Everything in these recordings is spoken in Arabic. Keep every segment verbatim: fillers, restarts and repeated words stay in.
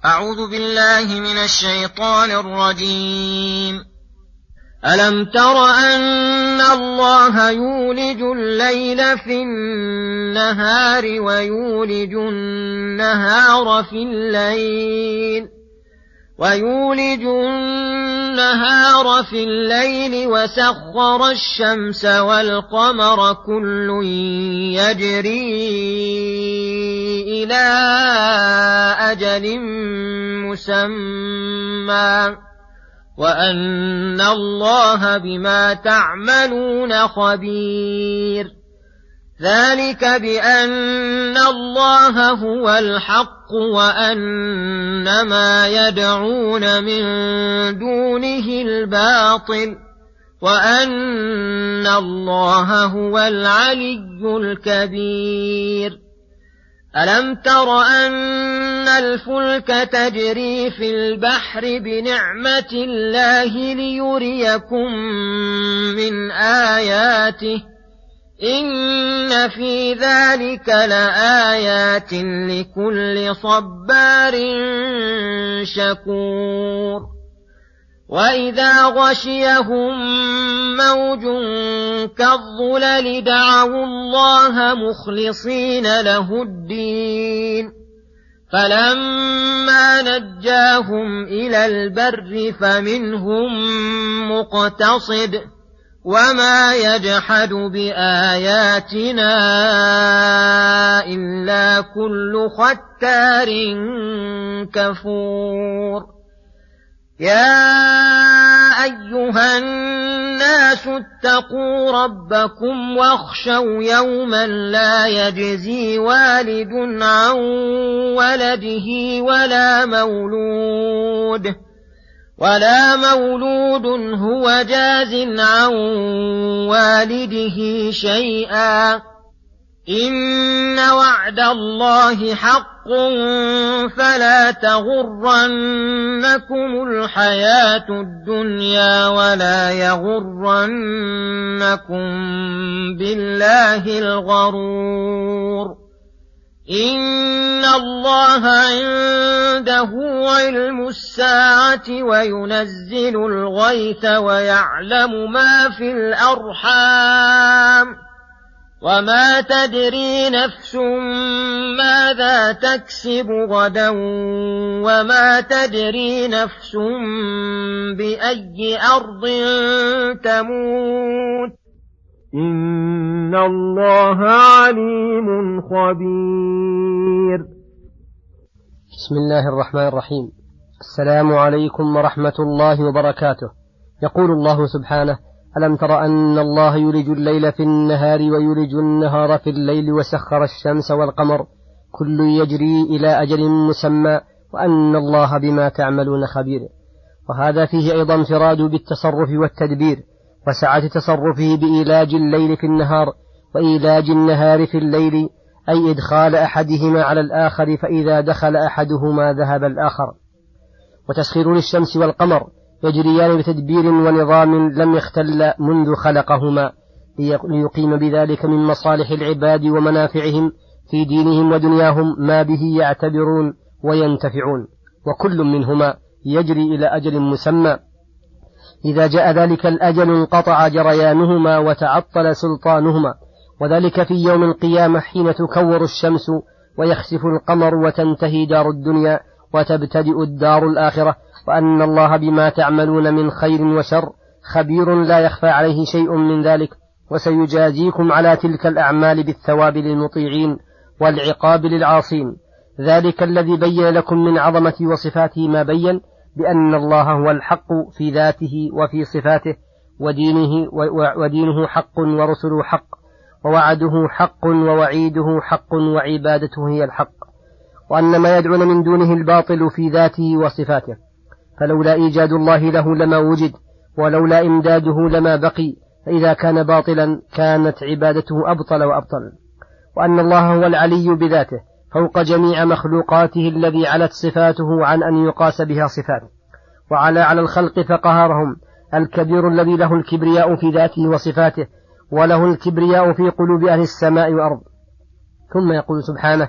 أعوذ بالله من الشيطان الرجيم. ألم تر أن الله يولج الليل في النهار ويولج النهار في الليل ويولج النهار في الليل وسخر الشمس والقمر كل يجري إلى أجل مسمى وأن الله بما تعملون خبير. ذلك بأن الله هو الحق وأن ما يدعون من دونه الباطل وأن الله هو العلي الكبير. ألم تر أن الفلك تجري في البحر بنعمة الله ليريكم من آياته إن في ذلك لآيات لكل صبار شكور. وإذا غشيهم موج كالظلل دعوا الله مخلصين له الدين فلما نجاهم إلى البر فمنهم مقتصد وما يجحد بآياتنا إلا كل ختار كفور. يا أيها الناس اتقوا ربكم واخشوا يوما لا يجزي والد عن ولده ولا مولود ولا مولود هو جاز عن والده شيئا إن وعد الله حق فلا تغرنكم الحياة الدنيا ولا يغرنكم بالله الغرور. إن الله عنده علم الساعة وينزل الغيث ويعلم ما في الأرحام وما تدري نفس ماذا تكسب غدا وما تدري نفس بأي أرض تموت إن الله عليم خبير. بسم الله الرحمن الرحيم. السلام عليكم ورحمة الله وبركاته. يقول الله سبحانه: ألم تر أن الله يولج الليل في النهار ويولج النهار في الليل وسخر الشمس والقمر كل يجري إلى أجل مسمى وأن الله بما تعملون خبير. وهذا فيه أيضا انفراد بالتصرف والتدبير وسعة تصرفه بإيلاج الليل في النهار وإيلاج النهار في الليل، أي إدخال أحدهما على الآخر، فإذا دخل أحدهما ذهب الآخر. وتسخير للشمس والقمر يجريان بتدبير ونظام لم يختل منذ خلقهما ليقيم بذلك من مصالح العباد ومنافعهم في دينهم ودنياهم ما به يعتبرون وينتفعون، وكل منهما يجري إلى أجل مسمى. إذا جاء ذلك الأجل انقطع جريانهما وتعطل سلطانهما، وذلك في يوم القيامة حين تكور الشمس ويخسف القمر وتنتهي دار الدنيا وتبتدئ الدار الآخرة، وأن الله بما تعملون من خير وشر خبير لا يخفى عليه شيء من ذلك، وسيجازيكم على تلك الأعمال بالثواب للمطيعين والعقاب للعاصين. ذلك الذي بين لكم من عظمة وصفاته ما بين بأن الله هو الحق في ذاته وفي صفاته، ودينه, ودينه حق ورسله حق، ووعده حق ووعيده حق وعبادته هي الحق، وأن ما يدعون من دونه الباطل في ذاته وصفاته، فلولا إيجاد الله له لما وجد، ولولا إمداده لما بقي، فإذا كان باطلا كانت عبادته أبطل وأبطل. وأن الله هو العلي بذاته فوق جميع مخلوقاته الذي علت صفاته عن أن يقاس بها صفاته، وعلى على الخلق فقهرهم، الكبير الذي له الكبرياء في ذاته وصفاته، وله الكبرياء في قلوب أهل السماء والأرض. ثم يقول سبحانه: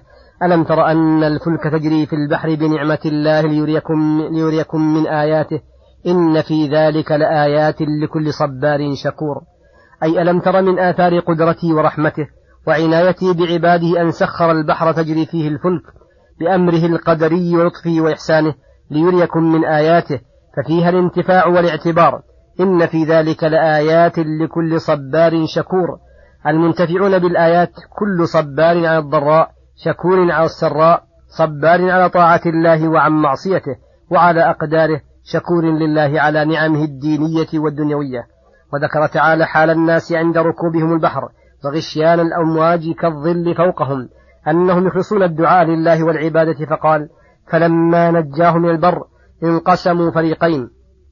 ألم تر أن الفلك تجري في البحر بنعمة الله ليريكم, ليريكم من آياته إن في ذلك لآيات لكل صبار شكور. أي ألم تر من آثار قدرتي ورحمته وعنايتي بعباده أن سخر البحر تجري فيه الفلك بأمره القدري ولطفه وإحسانه ليريكم من آياته، ففيها الانتفاع والاعتبار. إن في ذلك لآيات لكل صبار شكور. المنتفعون بالآيات كل صبار على الضراء شكور على السراء، صبار على طاعة الله وعن معصيته وعلى أقداره، شكور لله على نعمه الدينية والدنيوية. وذكر تعالى حال الناس عند ركوبهم البحر وغشيان الأمواج كالظل فوقهم أنهم يخلصون الدعاء لله والعبادة، فقال فلما نجاهم من البر انقسموا فريقين،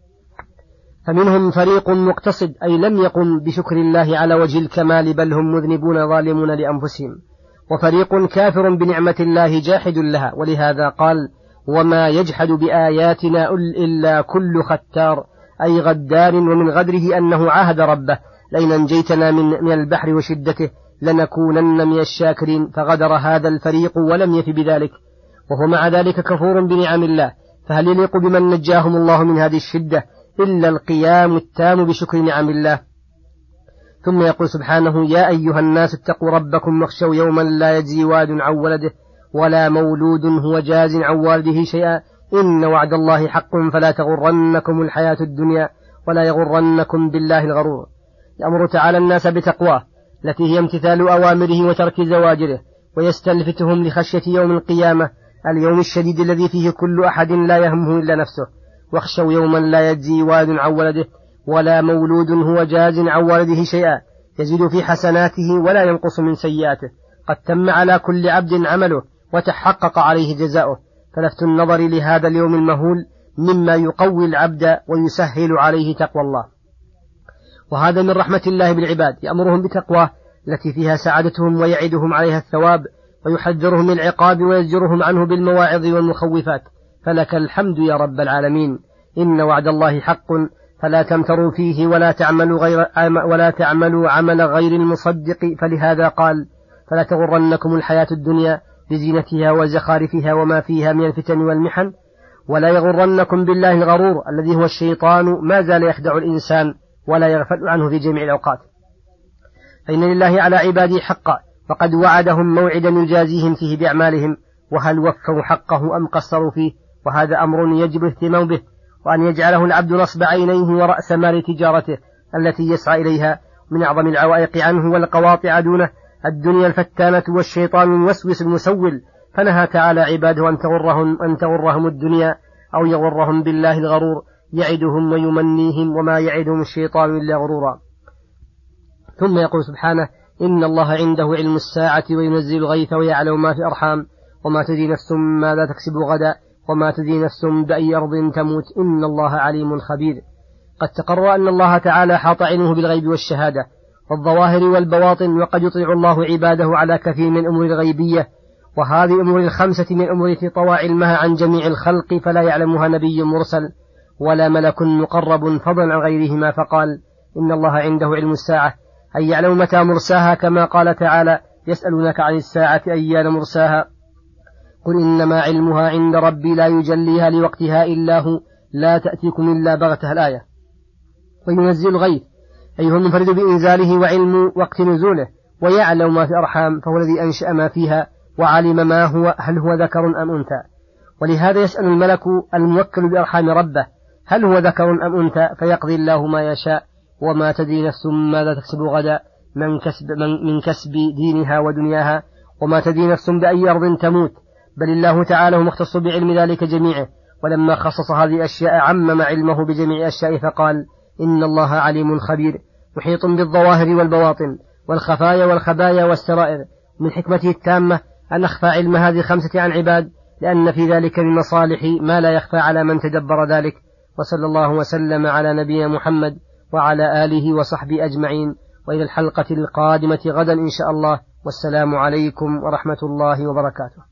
فمنهم فريق مقتصد أي لم يقم بشكر الله على وجه الكمال بل هم مذنبون ظالمون لأنفسهم، وفريق كافر بنعمة الله جاحد لها. ولهذا قال وما يجحد بآياتنا إلا كل ختار، أي غدار. ومن غدره أنه عاهد ربه لئن أنجيتنا من, من البحر وشدته لنكونن من الشاكرين، فغدر هذا الفريق ولم يف بذلك وهو مع ذلك كفور بنعم الله. فهل يليق بمن نجاهم الله من هذه الشدة إلا القيام التام بشكر نعم الله؟ ثم يقول سبحانه يا أيها الناس اتقوا ربكم واخشوا يوما لا يجزي واد عن ولده ولا مولود هو جاز عن والده شيئا إن وعد الله حق فلا تغرنكم الحياة الدنيا ولا يغرنكم بالله الغرور. يأمر تعالى الناس بتقواه التي هي امتثال أوامره وترك زواجره، ويستلفتهم لخشية يوم القيامة اليوم الشديد الذي فيه كل أحد لا يهمه إلا نفسه. واخشوا يوما لا يجزي واد عن ولده ولا مولود هو جاز عن والده شيئا، يزيد في حسناته ولا ينقص من سيئاته، قد تم على كل عبد عمله وتحقق عليه جزاؤه. فلفت النظر لهذا اليوم المهول مما يقوي العبد ويسهل عليه تقوى الله، وهذا من رحمة الله بالعباد، يأمرهم بتقواه التي فيها سعادتهم ويعدهم عليها الثواب، ويحذرهم من العقاب ويزجرهم عنه بالمواعظ والمخوفات. فلك الحمد يا رب العالمين. إن وعد الله حق فلا تمتروا فيه ولا تعملوا, غير ولا تعملوا عمل غير المصدق. فلهذا قال فلا تغرنكم الحياة الدنيا بزينتها وزخارفها وما فيها من الفتن والمحن ولا يغرنكم بالله الغرور الذي هو الشيطان ما زال يخدع الإنسان ولا يغفل عنه في جميع الأوقات. فإن لله على عباده حقا وقد وعدهم موعدا يجازيهم فيه بأعمالهم، وهل وفوا حقه أم قصروا فيه؟ وهذا أمر يجب اهتمام به، وأن يجعله العبد نصب عينيه ورأس مال تجارته التي يسعى إليها. من أعظم العوائق عنه والقواطع دونه الدنيا الفتانة والشيطان الموسوس المسول، فنهى تعالى عباده أن تغرهم, أن تغرهم الدنيا أو يغرهم بالله الغرور يعدهم ويمنيهم وما يعدهم الشيطان إلا غرورا. ثم يقول سبحانه إن الله عنده علم الساعة وينزل الغيث ويعلم ما في الأرحام وما تدري نفس ماذا تكسب غدا وما تدري نفس بأي أرض تموت إن الله عليم خبير. قد تقرر أن الله تعالى حاط علمه بالغيب والشهادة والظواهر والبواطن، وقد يطيع الله عباده على كثير من الأمور الغيبية، وهذه الأمور الخمسة من الأمور التي طوى علمها عن جميع الخلق فلا يعلمها نبي مرسل ولا ملك مقرب فضلا عن غيرهما. فقال إن الله عنده علم الساعة أي يعلم متى مرساها، كما قال تعالى يسألونك عن الساعة أيان مرساها قل إنما علمها عند ربي لا يجليها لوقتها إلا هو لا تأتيكم إلا بغتها الآية. وينزل الغيث أي هو المنفرد بإنزاله وعلم وقت نزوله، ويعلم ما في الأرحام فهو الذي أنشأ ما فيها وعلم ما هو هل هو ذكر أم أنثى. ولهذا يسأل الملك الموكل بأرحام ربه هل هو ذكر أم أنثى فيقضي الله ما يشاء. وما تدري نفس ماذا تكسب غدا من كسب, من, من كسب دينها ودنياها وما تدري نفس بأي أرض تموت، بل الله تعالى هو مختص بعلم ذلك جميعه. ولما خصص هذه الأشياء عمم علمه بجميع الأشياء فقال إن الله عليم خبير محيط بالظواهر والبواطن والخفايا والخبايا والسرائر. من حكمته التامة أن أخفى علم هذه الخمسة عن عباد، لأن في ذلك من مصالح ما لا يخفى على من تدبر ذلك. وصلى الله وسلم على نبينا محمد وعلى آله وصحبه أجمعين، وإلى الحلقة القادمة غدا إن شاء الله، والسلام عليكم ورحمة الله وبركاته.